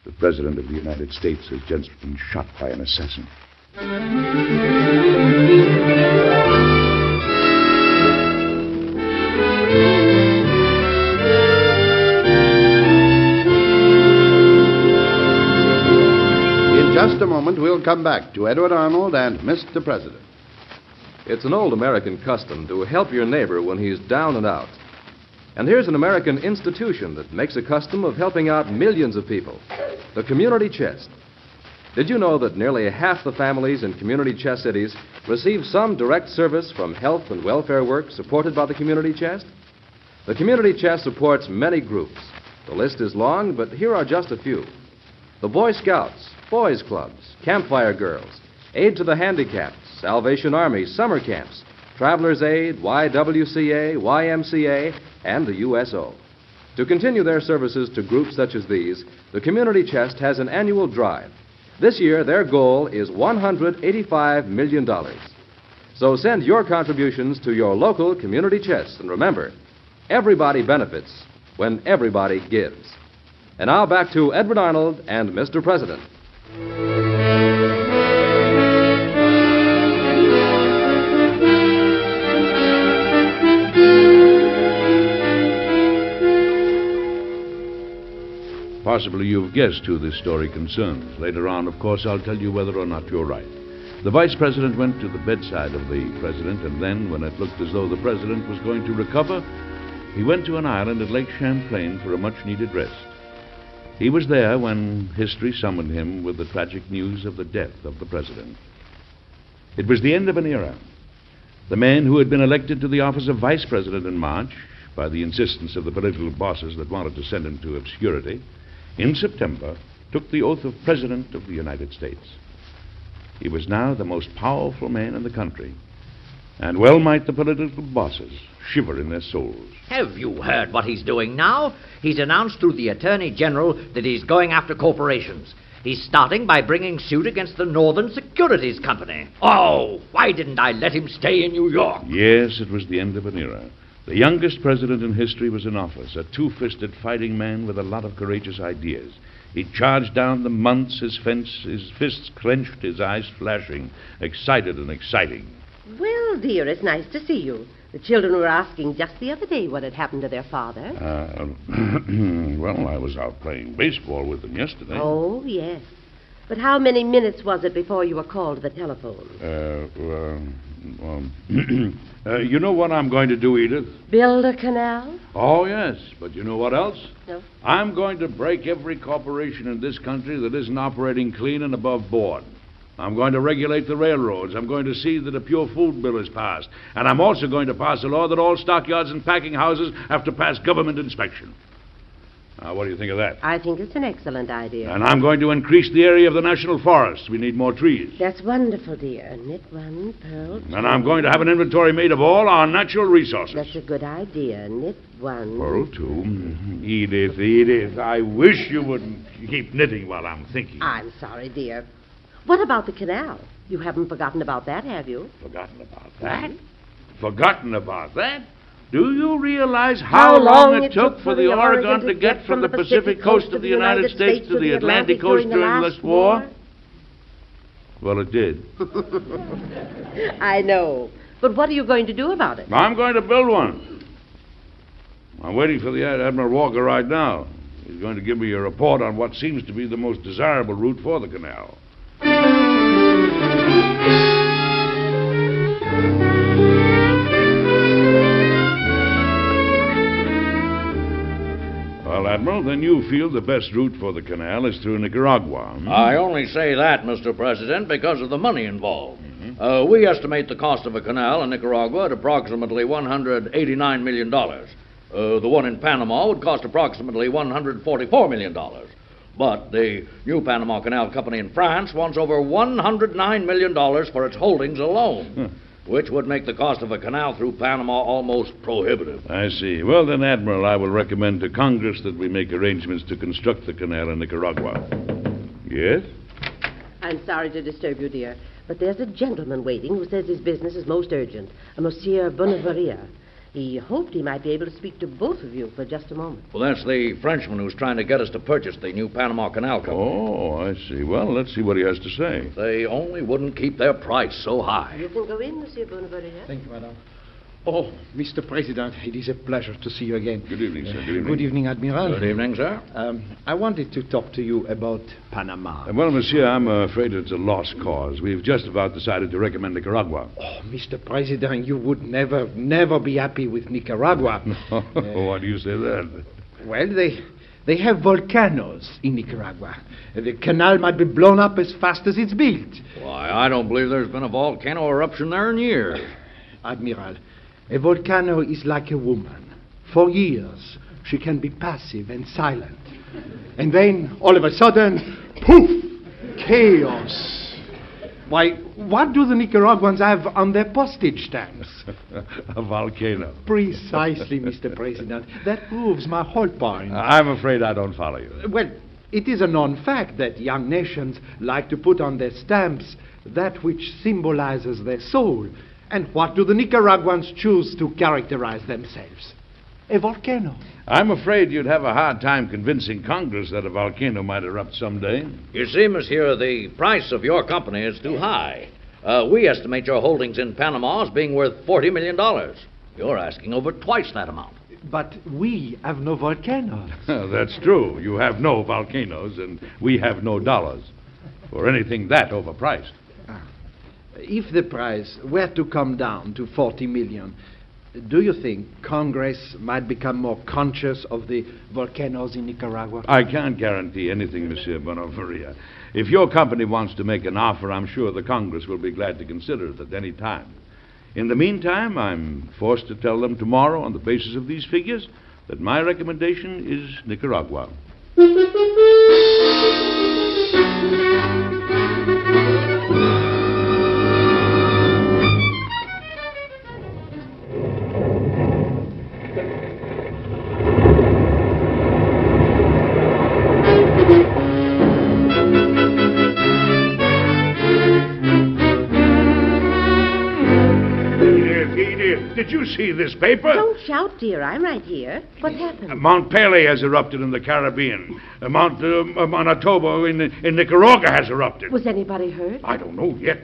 The President of the United States has just been shot by an assassin. In just a moment, we'll come back to Edward Arnold and Mr. President. It's an old American custom to help your neighbor when he's down and out. And here's an American institution that makes a custom of helping out millions of people. The Community Chest. Did you know that nearly half the families in community chest cities receive some direct service from health and welfare work supported by the Community Chest? The Community Chest supports many groups. The list is long, but here are just a few. The Boy Scouts, Boys Clubs, Campfire Girls, Aid to the Handicapped, Salvation Army, Summer Camps, Travelers Aid, YWCA, YMCA, and the USO. To continue their services to groups such as these, the Community Chest has an annual drive. This year, their goal is $185 million. So send your contributions to your local Community Chest. And remember, everybody benefits when everybody gives. And now back to Edward Arnold and Mr. President. Possibly you've guessed who this story concerns. Later on, of course, I'll tell you whether or not you're right. The Vice President went to the bedside of the President, and then, when it looked as though the President was going to recover, he went to an island at Lake Champlain for a much-needed rest. He was there when history summoned him with the tragic news of the death of the President. It was the end of an era. The man who had been elected to the office of Vice President in March, by the insistence of the political bosses that wanted to send him to obscurity, in September, took the oath of President of the United States. He was now the most powerful man in the country, and well might the political bosses shiver in their souls. Have you heard what he's doing now? He's announced through the Attorney General that he's going after corporations. He's starting by bringing suit against the Northern Securities Company. Oh, why didn't I let him stay in New York? Yes, it was the end of an era. The youngest president in history was in office, a two-fisted fighting man with a lot of courageous ideas. He charged down the months, his fists clenched, his eyes flashing, excited and exciting. Well, dear, it's nice to see you. The children were asking just the other day what had happened to their father. Well, I was out playing baseball with them yesterday. Oh, yes. But how many minutes was it before you were called to the telephone? You know what I'm going to do, Edith? Build a canal? Oh, yes. But you know what else? No. I'm going to break every corporation in this country that isn't operating clean and above board. I'm going to regulate the railroads. I'm going to see that a pure food bill is passed. And I'm also going to pass a law that all stockyards and packing houses have to pass government inspection. Now, what do you think of that? I think it's an excellent idea. And I'm going to increase the area of the national forests. We need more trees. That's wonderful, dear. Knit one, purl two. And I'm going to have an inventory made of all our natural resources. That's a good idea. Knit one. Purl two. Edith, I wish you wouldn't keep knitting while I'm thinking. I'm sorry, dear. What about the canal? You haven't forgotten about that, have you? Forgotten about that? Forgotten about that? Do you realize how long it took for the Oregon to get from the Pacific coast of the United States to the Atlantic coast during the last war? Well, it did. I know. But what are you going to do about it? I'm going to build one. I'm waiting for the Admiral Walker right now. He's going to give me a report on what seems to be the most desirable route for the canal. Well, Admiral, then you feel the best route for the canal is through Nicaragua. I only say that, Mr. President, because of the money involved. We estimate the cost of a canal in Nicaragua at approximately $189 million. The one in Panama would cost approximately $144 million. But the new Panama Canal Company in France wants over $109 million for its holdings alone, which would make the cost of a canal through Panama almost prohibitive. I see. Well, then, Admiral, I will recommend to Congress that we make arrangements to construct the canal in Nicaragua. Yes? I'm sorry to disturb you, dear, but there's a gentleman waiting who says his business is most urgent, a Monsieur Bonavaria. He hoped he might be able to speak to both of you for just a moment. Well, that's the Frenchman who's trying to get us to purchase the new Panama Canal Company. Oh, I see. Well, let's see what he has to say. They only wouldn't keep their price so high. You can go in, Monsieur Bonavaria. Thank you, madame. Oh, Mr. President, it is a pleasure to see you again. Good evening, sir. Good evening. Good evening, Admiral. Good evening, sir. I wanted to talk to you about Panama. Well, monsieur, I'm afraid it's a lost cause. We've just about decided to recommend Nicaragua. Oh, Mr. President, you would never be happy with Nicaragua. Why do you say that? Well, they have volcanoes in Nicaragua. The canal might be blown up as fast as it's built. Why, I don't believe there's been a volcano eruption there in years. Admiral, a volcano is like a woman. For years, she can be passive and silent. And then, all of a sudden, poof! Chaos. Why, what do the Nicaraguans have on their postage stamps? A volcano. Precisely, Mr. President. That proves my whole point. I'm afraid I don't follow you. Well, it is a known fact that young nations like to put on their stamps that which symbolizes their soul. And what do the Nicaraguans choose to characterize themselves? A volcano. I'm afraid you'd have a hard time convincing Congress that a volcano might erupt someday. You see, monsieur, the price of your company is too high. We estimate your holdings in Panama as being worth $40 million. You're asking over twice that amount. But we have no volcanoes. That's true. You have no volcanoes, and we have no dollars for anything that overpriced. If the price were to come down to 40 million, do you think Congress might become more conscious of the volcanoes in Nicaragua? I can't guarantee anything, Monsieur Bonavaria. If your company wants to make an offer, I'm sure the Congress will be glad to consider it at any time. In the meantime, I'm forced to tell them tomorrow, on the basis of these figures, that my recommendation is Nicaragua. Did you see this paper? Don't shout, dear. I'm right here. What happened? Mount Pelee has erupted in the Caribbean. Mount Manitoba in Nicaragua has erupted. Was anybody hurt? I don't know yet.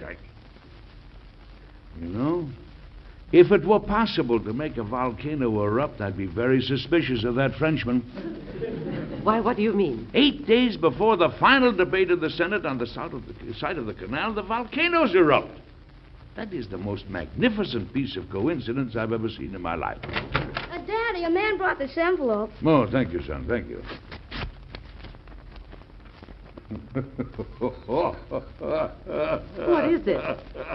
You know, if it were possible to make a volcano erupt, I'd be very suspicious of that Frenchman. Why, what do you mean? 8 days before the final debate of the Senate on the site of the canal, the volcanoes erupt. That is the most magnificent piece of coincidence I've ever seen in my life. Daddy, a man brought this envelope. Oh, thank you, son. Thank you. What is it?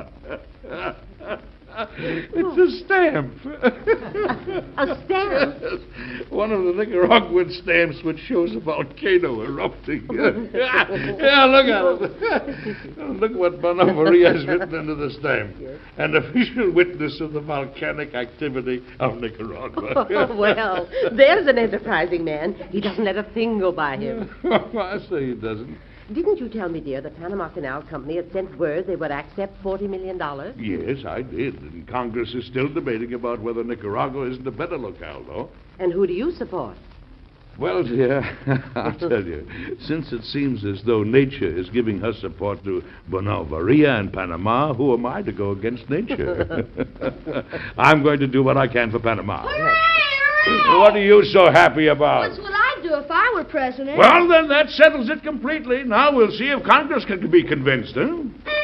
It's a stamp. A stamp? One of the Nicaraguan stamps which shows a volcano erupting. Yeah, look at it. Look what Bonavaria has written under the stamp. Yes. An official witness of the volcanic activity of Nicaragua. Oh, well, there's an enterprising man. He doesn't let a thing go by him. I say he doesn't. Didn't you tell me, dear, the Panama Canal Company had sent word they would accept $40 million? Yes, I did. And Congress is still debating about whether Nicaragua isn't a better locale, though. And who do you support? Well, dear, I'll tell you, since it seems as though nature is giving her support to Bonavaria and Panama, who am I to go against nature? I'm going to do what I can for Panama. Hooray! What are you so happy about? That's what I'd do if I were president. Well, then that settles it completely. Now we'll see if Congress can be convinced, huh?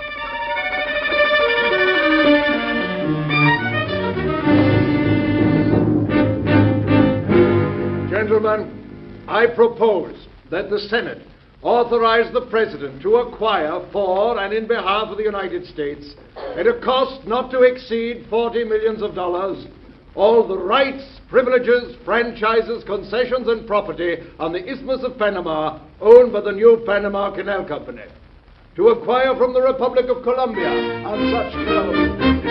Gentlemen, I propose that the Senate authorize the President to acquire for and in behalf of the United States, at a cost not to exceed $40 million, all the rights, privileges, franchises, concessions, and property on the Isthmus of Panama owned by the new Panama Canal Company. To acquire from the Republic of Colombia on such terms.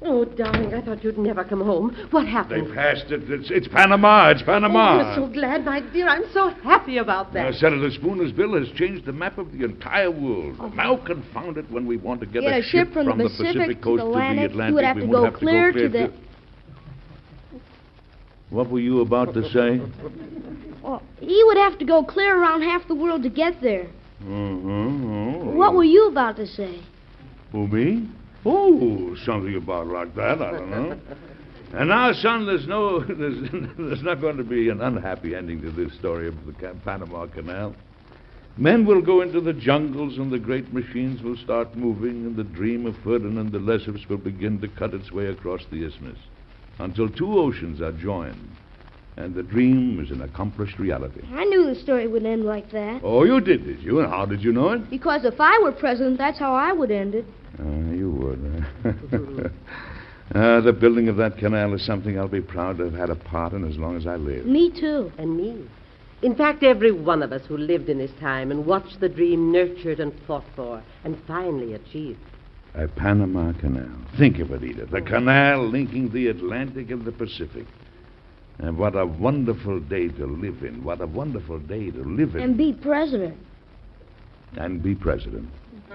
Oh, darling, I thought you'd never come home. What They happened? passed it. It's Panama. It's Oh, Panama. I'm so glad, my dear. I'm so happy about that. Senator Spooner's bill has changed the map of the entire world. Now, confound it, when we want to get a ship from the Pacific coast to the Atlantic, you would have we to would go have clear to go to the... What were you about to say? Oh, he would have to go clear around half the world to get there. Mm-hmm. What were you about to say? Who, me? Oh, something about like that, I don't know. And now, son, there's not going to be an unhappy ending to this story of the Panama Canal. Men will go into the jungles and the great machines will start moving and the dream of Ferdinand the Lesseps will begin to cut its way across the isthmus until two oceans are joined and the dream is an accomplished reality. I knew the story would end like that. Oh, you did you? And how did you know it? Because if I were president, that's how I would end it. You would. The building of that canal is something I'll be proud to have had a part in as long as I live. Me too. And me. In fact, every one of us who lived in his time and watched the dream nurtured and fought for and finally achieved. A Panama Canal. Think of it, Edith. A canal linking the Atlantic and the Pacific. And what a wonderful day to live in. What a wonderful day to live in. And be president. And be president.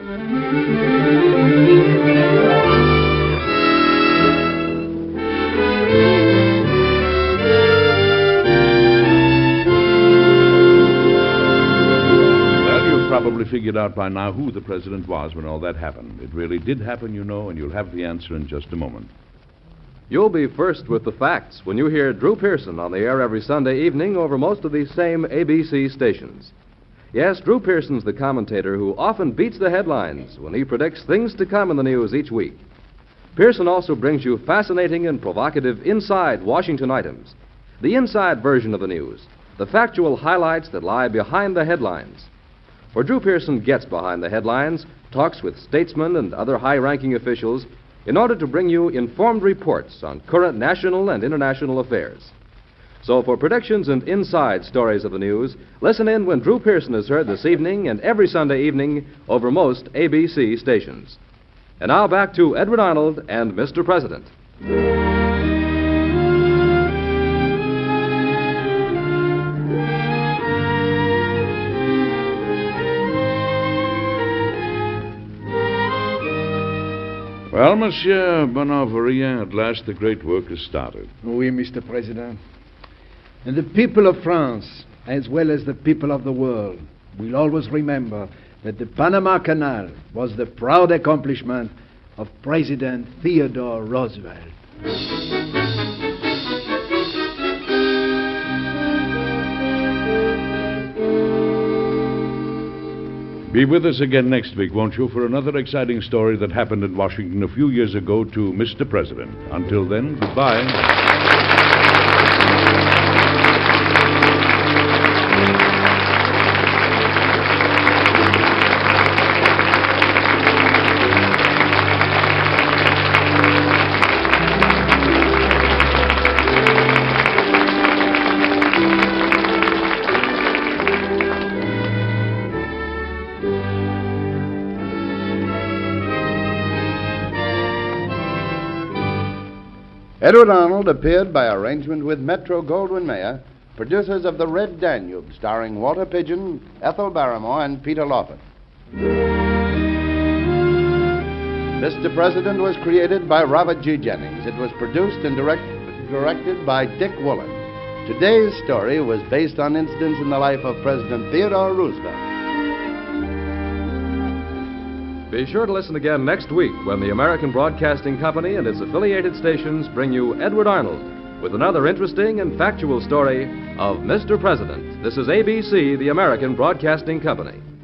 Probably figured out by now who the president was when all that happened. It really did happen, you know, and you'll have the answer in just a moment. You'll be first with the facts when you hear Drew Pearson on the air every Sunday evening over most of these same ABC stations. Yes, Drew Pearson's the commentator who often beats the headlines when he predicts things to come in the news each week. Pearson also brings you fascinating and provocative inside Washington items, the inside version of the news, the factual highlights that lie behind the headlines. For Drew Pearson gets behind the headlines, talks with statesmen and other high-ranking officials in order to bring you informed reports on current national and international affairs. So for predictions and inside stories of the news, listen in when Drew Pearson is heard this evening and every Sunday evening over most ABC stations. And now back to Edward Arnold and Mr. President. Well, Monsieur Bonaveria, at last the great work has started. Oui, Mr. President. And the people of France, as well as the people of the world, will always remember that the Panama Canal was the proud accomplishment of President Theodore Roosevelt. Be with us again next week, won't you, for another exciting story that happened in Washington a few years ago to Mr. President. Until then, goodbye. Edward Arnold appeared by arrangement with Metro-Goldwyn-Mayer, producers of The Red Danube, starring Walter Pidgeon, Ethel Barrymore, and Peter Lawford. Mr. President was created by Robert G. Jennings. It was produced and directed by Dick Woolen. Today's story was based on incidents in the life of President Theodore Roosevelt. Be sure to listen again next week when the American Broadcasting Company and its affiliated stations bring you Edward Arnold with another interesting and factual story of Mr. President. This is ABC, the American Broadcasting Company.